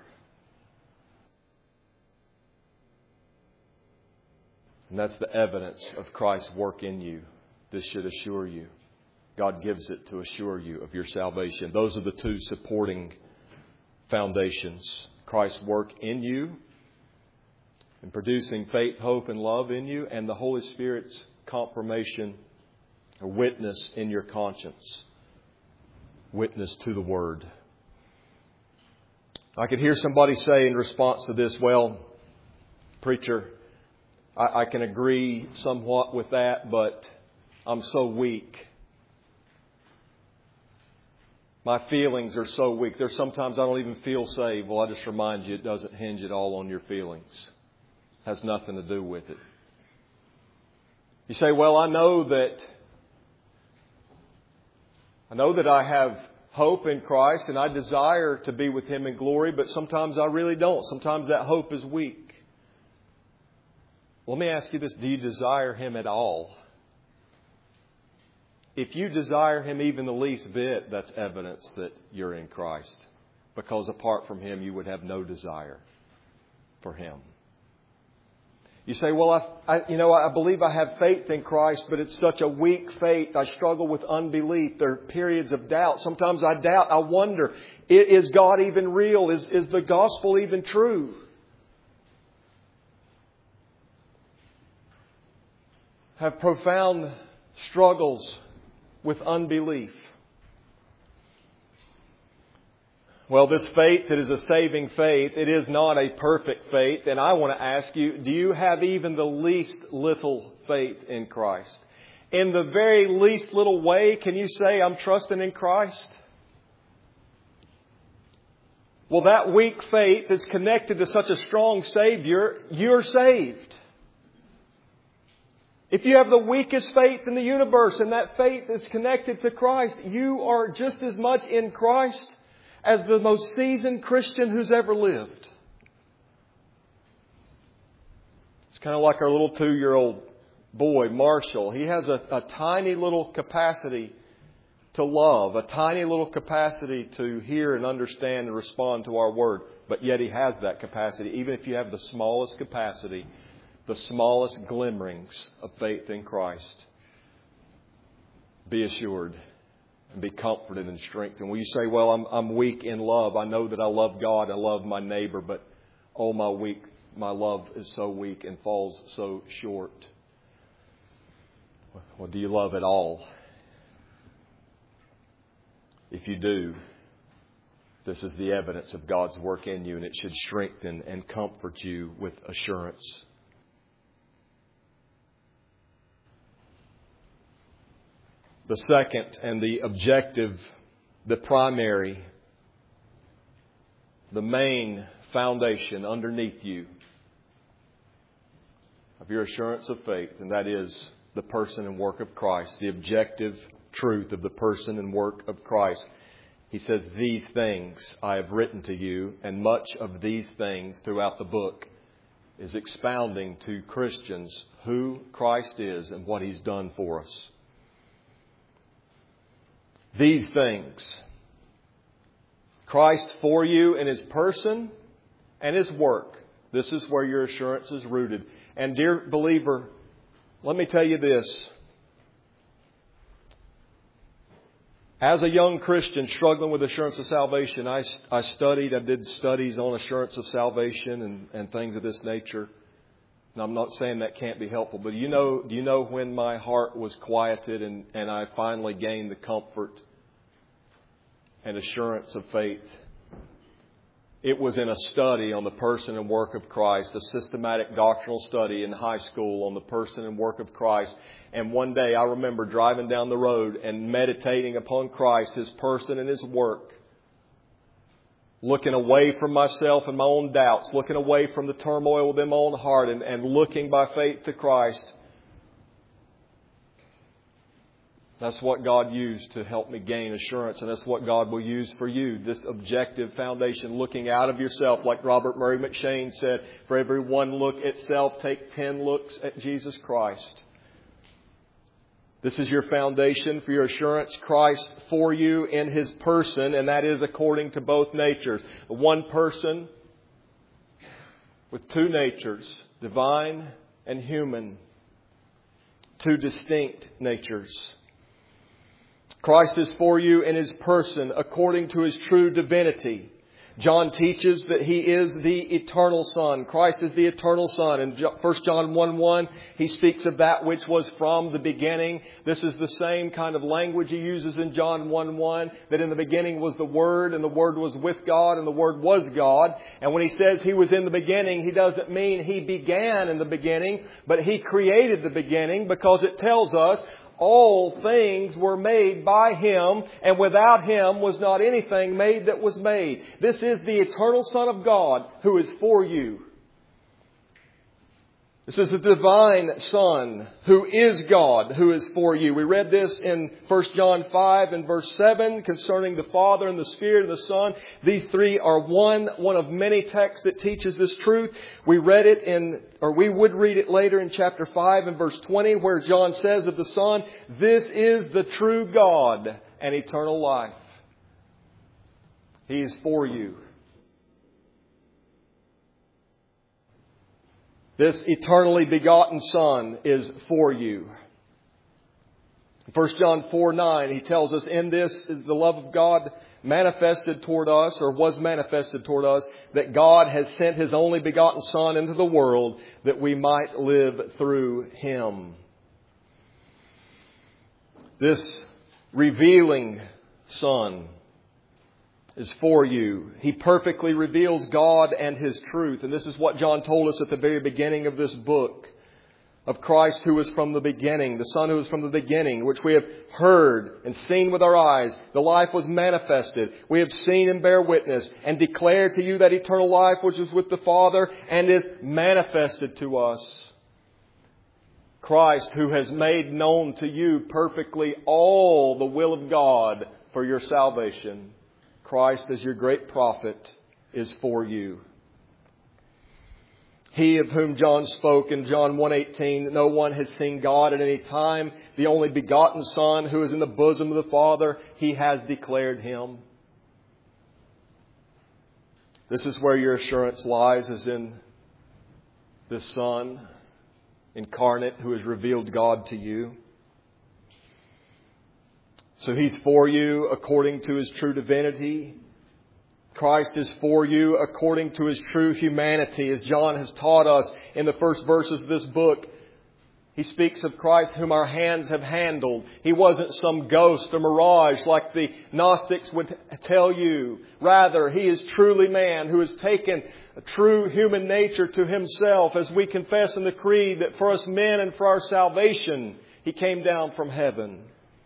And that's the evidence of Christ's work in you. This should assure you. God gives it to assure you of your salvation. Those are the two supporting foundations. Christ's work in you and producing faith, hope, and love in you, and the Holy Spirit's confirmation or witness in your conscience. Witness to the Word. I could hear somebody say in response to this, well, preacher, I can agree somewhat with that, but I'm so weak. My feelings are so weak. There's sometimes I don't even feel saved. Well, I just remind you, it doesn't hinge at all on your feelings. It has nothing to do with it. You say, well, I know that I have hope in Christ and I desire to be with Him in glory, but sometimes I really don't. Sometimes that hope is weak. Let me ask you this. Do you desire Him at all? If you desire Him even the least bit, that's evidence that you're in Christ. Because apart from Him, you would have no desire for Him. You say, well, I believe I have faith in Christ, but it's such a weak faith. I struggle with unbelief. There are periods of doubt. Sometimes I doubt. I wonder, is God even real? Is the gospel even true? Have profound struggles with unbelief. Well, this faith that is a saving faith, it is not a perfect faith. And I want to ask you, do you have even the least little faith in Christ? In the very least little way, can you say, I'm trusting in Christ? Well, that weak faith is connected to such a strong Savior, you're saved. If you have the weakest faith in the universe and that faith is connected to Christ, you are just as much in Christ as the most seasoned Christian who's ever lived. It's kind of like our little 2-year-old boy, Marshall. He has a tiny little capacity to love, a tiny little capacity to hear and understand and respond to our Word. But yet he has that capacity. Even if you have the smallest capacity, the smallest glimmerings of faith in Christ, be assured and be comforted and strengthened. Will you say, well, I'm weak in love. I know that I love God. I love my neighbor, but oh, my love is so weak and falls so short. Well, do you love at all? If you do, this is the evidence of God's work in you, and it should strengthen and comfort you with assurance. The second and the objective, the primary, the main foundation underneath you of your assurance of faith, and that is the person and work of Christ, the objective truth of the person and work of Christ. He says, these things I have written to you, and much of these things throughout the book is expounding to Christians who Christ is and what He's done for us. These things, Christ for you in His person and His work. This is where your assurance is rooted. And dear believer, let me tell you this. As a young Christian struggling with assurance of salvation, I did studies on assurance of salvation and things of this nature. And I'm not saying that can't be helpful, but do you know when my heart was quieted and I finally gained the comfort and assurance of faith? It was in a study on the person and work of Christ, a systematic doctrinal study in high school on the person and work of Christ. And one day I remember driving down the road and meditating upon Christ, His person and His work. Looking away from myself and my own doubts, looking away from the turmoil within my own heart and looking by faith to Christ. That's what God used to help me gain assurance, and that's what God will use for you. This objective foundation, looking out of yourself, like Robert Murray McShane said, for every one look at self, take 10 looks at Jesus Christ. This is your foundation for your assurance. Christ for you in His person, and that is according to both natures. One person with two natures, divine and human. Two distinct natures. Christ is for you in His person according to His true divinity. John teaches that He is the eternal Son. Christ is the eternal Son. In 1 John 1:1, He speaks of that which was from the beginning. This is the same kind of language He uses in John 1:1, that in the beginning was the Word, and the Word was with God, and the Word was God. And when He says He was in the beginning, He doesn't mean He began in the beginning, but He created the beginning, because it tells us all things were made by Him, and without Him was not anything made that was made. This is the eternal Son of God who is for you. This is the divine Son who is God who is for you. We read this in 1 John 5 and verse 7 concerning the Father and the Spirit and the Son. These three are one of many texts that teaches this truth. We would read it later in chapter 5 and verse 20, where John says of the Son, "This is the true God and eternal life." He is for you. This eternally begotten Son is for you. 1 John 4:9, he tells us, "In this is the love of God manifested toward us," or was manifested toward us, "that God has sent His only begotten Son into the world that we might live through Him." This revealing Son is for you. He perfectly reveals God and His truth. And this is what John told us at the very beginning of this book. Of Christ who was from the beginning, the Son who was from the beginning, which we have heard and seen with our eyes. The life was manifested. We have seen and bear witness and declare to you that eternal life which is with the Father and is manifested to us. Christ who has made known to you perfectly all the will of God for your salvation. Christ as your great prophet is for you. He of whom John spoke in John 1:18, "No one has seen God at any time. The only begotten Son who is in the bosom of the Father, He has declared Him." This is where your assurance lies, is in this Son incarnate who has revealed God to you. So He's for you according to His true divinity. Christ is for you according to His true humanity. As John has taught us in the first verses of this book, he speaks of Christ whom our hands have handled. He wasn't some ghost or mirage like the Gnostics would tell you. Rather, He is truly man who has taken a true human nature to Himself, as we confess in the Creed that for us men and for our salvation, He came down from heaven.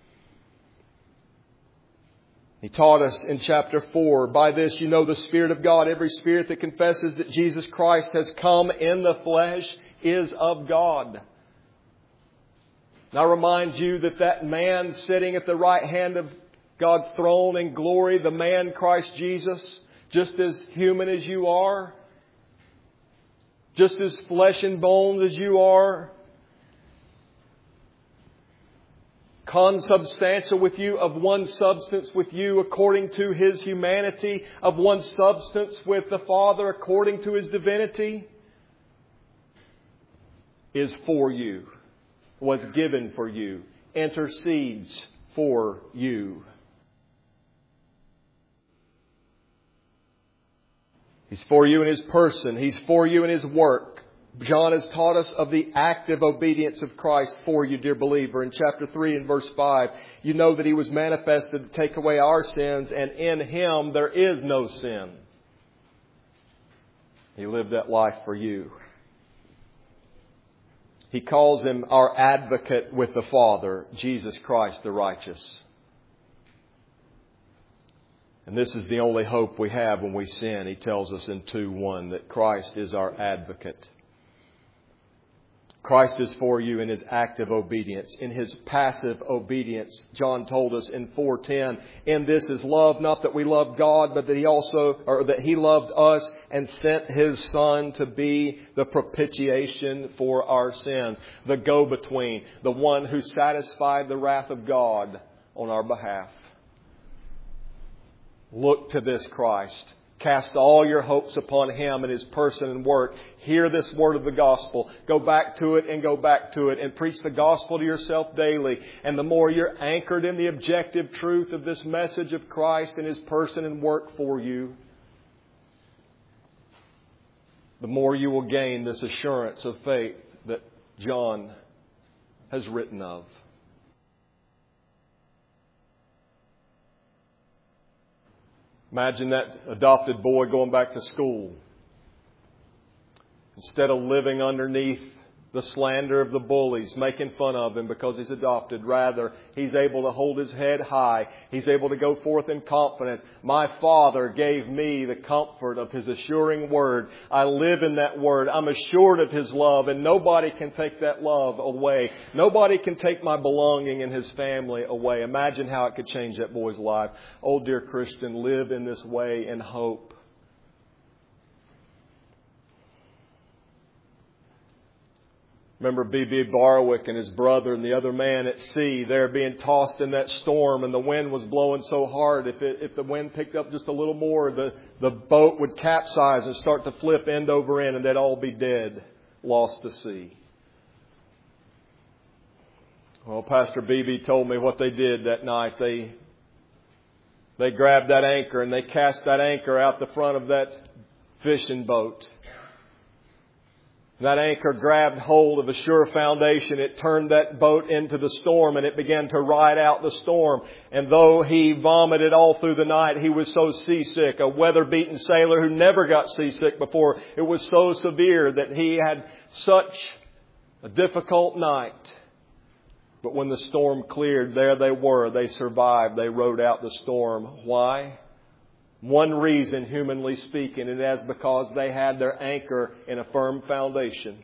He taught us in chapter 4, by this you know the Spirit of God. Every spirit that confesses that Jesus Christ has come in the flesh is of God. And I remind you that that man sitting at the right hand of God's throne in glory, the man Christ Jesus, just as human as you are, just as flesh and bones as you are, consubstantial with you, of one substance with you according to His humanity, of one substance with the Father according to His divinity, is for you, was given for you, intercedes for you. He's for you in His person. He's for you in His work. John has taught us of the active obedience of Christ for you, dear believer. In chapter 3 and verse 5, you know that He was manifested to take away our sins, and in Him there is no sin. He lived that life for you. He calls Him our advocate with the Father, Jesus Christ the righteous. And this is the only hope we have when we sin. He tells us in 2:1 that Christ is our advocate. Christ is for you in His active obedience, in His passive obedience. John told us in 4:10, in this is love, not that we love God, but that He loved us and sent His Son to be the propitiation for our sins, the go-between, the one who satisfied the wrath of God on our behalf. Look to this Christ. Cast all your hopes upon Him and His person and work. Hear this word of the gospel. Go back to it and go back to it and preach the gospel to yourself daily. And the more you're anchored in the objective truth of this message of Christ and His person and work for you, the more you will gain this assurance of faith that John has written of. Imagine that adopted boy going back to school. Instead of living underneath the slander of the bullies, making fun of him because he's adopted, rather, he's able to hold his head high. He's able to go forth in confidence. My Father gave me the comfort of His assuring word. I live in that word. I'm assured of His love, and nobody can take that love away. Nobody can take my belonging in His family away. Imagine how it could change that boy's life. Oh, dear Christian, live in this way in hope. Remember B.B. Barwick and his brother and the other man at sea. They're being tossed in that storm, and the wind was blowing so hard. If the wind picked up just a little more, the boat would capsize and start to flip end over end, and they'd all be dead, lost to sea. Well, Pastor B.B. told me what they did that night. They grabbed that anchor and they cast that anchor out the front of that fishing boat. That anchor grabbed hold of a sure foundation. It turned that boat into the storm, and it began to ride out the storm. And though he vomited all through the night, he was so seasick, a weather-beaten sailor who never got seasick before. It was so severe that he had such a difficult night. But when the storm cleared, there they were. They survived. They rode out the storm. Why? One reason, humanly speaking, and that's because they had their anchor in a firm foundation.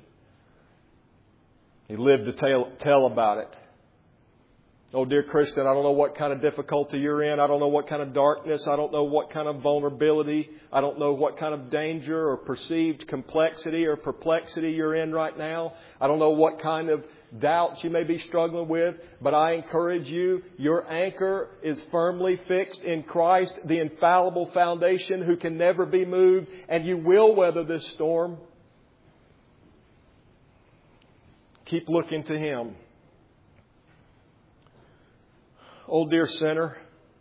He lived to tell about it. Oh, dear Christian, I don't know what kind of difficulty you're in. I don't know what kind of darkness. I don't know what kind of vulnerability. I don't know what kind of danger or perceived complexity or perplexity you're in right now. I don't know what kind of doubts you may be struggling with. But I encourage you, your anchor is firmly fixed in Christ, the infallible foundation who can never be moved. And you will weather this storm. Keep looking to Him. Oh, dear sinner,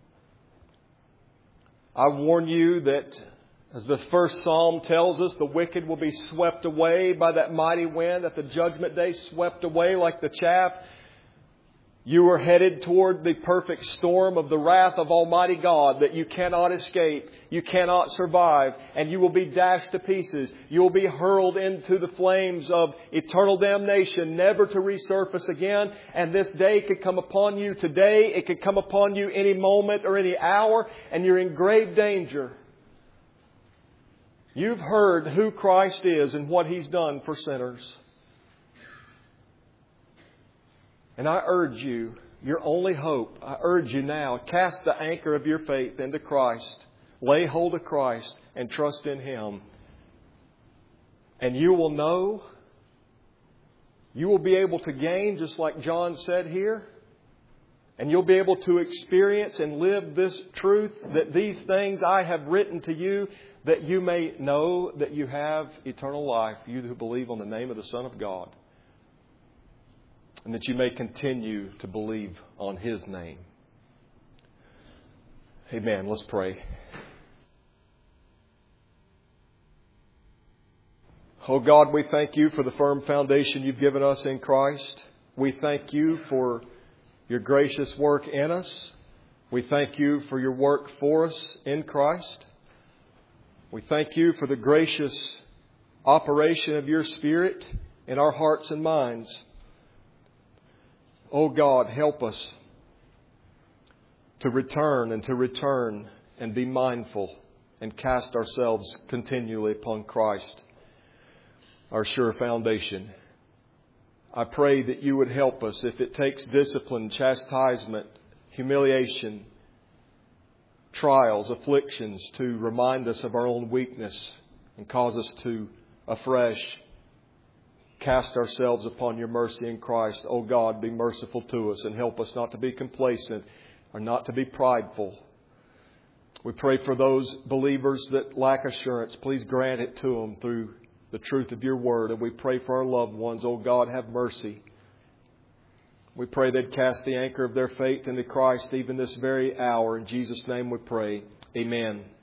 I warn you that, as the first psalm tells us, the wicked will be swept away by that mighty wind at the judgment day, swept away like the chaff. You are headed toward the perfect storm of the wrath of Almighty God that you cannot escape, you cannot survive, and you will be dashed to pieces. You will be hurled into the flames of eternal damnation, never to resurface again. And this day could come upon you today. It could come upon you any moment or any hour, and you're in grave danger. You've heard who Christ is and what He's done for sinners. And I urge you, your only hope, I urge you now, cast the anchor of your faith into Christ. Lay hold of Christ and trust in Him. And you will know, you will be able to gain, just like John said here. And you'll be able to experience and live this truth, that these things I have written to you, that you may know that you have eternal life, you who believe on the name of the Son of God. And that you may continue to believe on His name. Amen. Let's pray. Oh God, we thank You for the firm foundation You've given us in Christ. We thank You for Your gracious work in us. We thank You for Your work for us in Christ. We thank You for the gracious operation of Your Spirit in our hearts and minds. Oh God, help us to return and be mindful and cast ourselves continually upon Christ, our sure foundation. I pray that You would help us, if it takes discipline, chastisement, humiliation, trials, afflictions, to remind us of our own weakness and cause us to afresh cast ourselves upon Your mercy in Christ. Oh God, be merciful to us and help us not to be complacent or not to be prideful. We pray for those believers that lack assurance. Please grant it to them through the truth of Your Word. And we pray for our loved ones. Oh God, have mercy. We pray they'd cast the anchor of their faith into Christ even this very hour. In Jesus' name we pray. Amen.